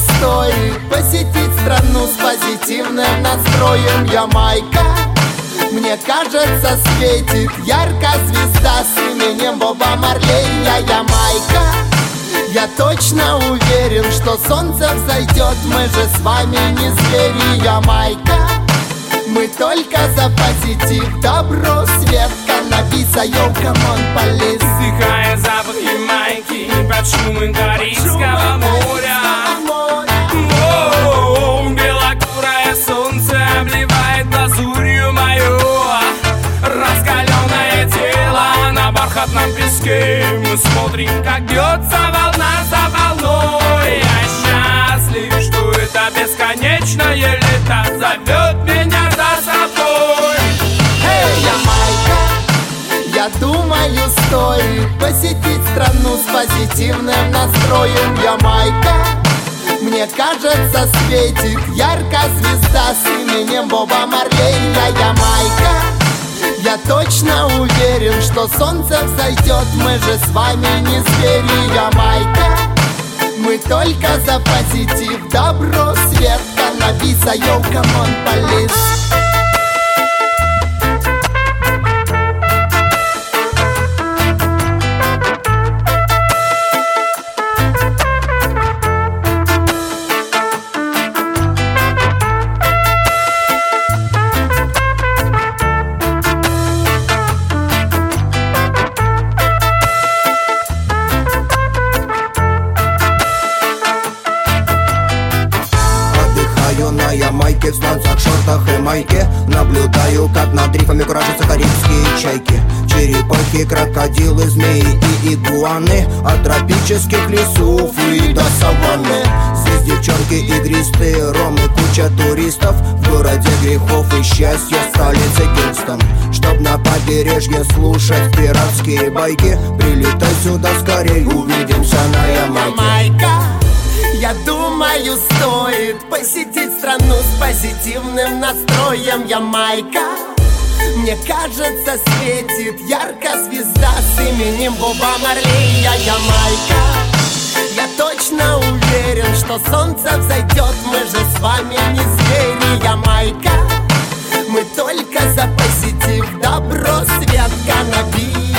стоит посетить страну с позитивным настроем. Ямайка, мне кажется, светит ярко звезда с именем Боба Марлей. Ямайка, я точно уверен, что солнце взойдет. Мы же с вами не звери. Ямайка, мы только за позитив, добро, свет, каннабиса. Йоу, камон, полис. Вдыхая запах Ямайки под шумом Карибского моря. Белокурое солнце обливает лазурью мою раскаленное тело на бархатном песке. Мы смотрим, как бьется волна за волной. Я счастлив, что это бесконечное лето зовет меня за собой. Эй, Ямайка, я думаю, стоит посетить страну с позитивным настроем. Ямайка, мне кажется, светит ярко звезда с именем Боба Марлей. Ямайка, я точно уверен, что солнце взойдет. Мы же с вами не звери. Ямайка, мы только за позитив, добро, свет, каннабиса. Йоу, камон, полис. На Ямайке, в станцах, шортах и майке наблюдаю, как над рифами куражатся карибские чайки. Черепахи, крокодилы, змеи и игуаны, от тропических лесов и до саванны. Здесь девчонки игристые, ром и куча туристов. В городе грехов и счастья, столице Кингстон. Чтоб на побережье слушать пиратские байки, прилетай сюда скорей, увидимся на Ямайке. Ямайка, я думаю, стоит посетить страну с позитивным настроем. Ямайка, мне кажется, светит ярко звезда с именем Боба Марлей. Ямайка, я точно уверен, что солнце взойдет. Мы же с вами не звери. Ямайка, мы только за позитив, добро, свет, каннабис.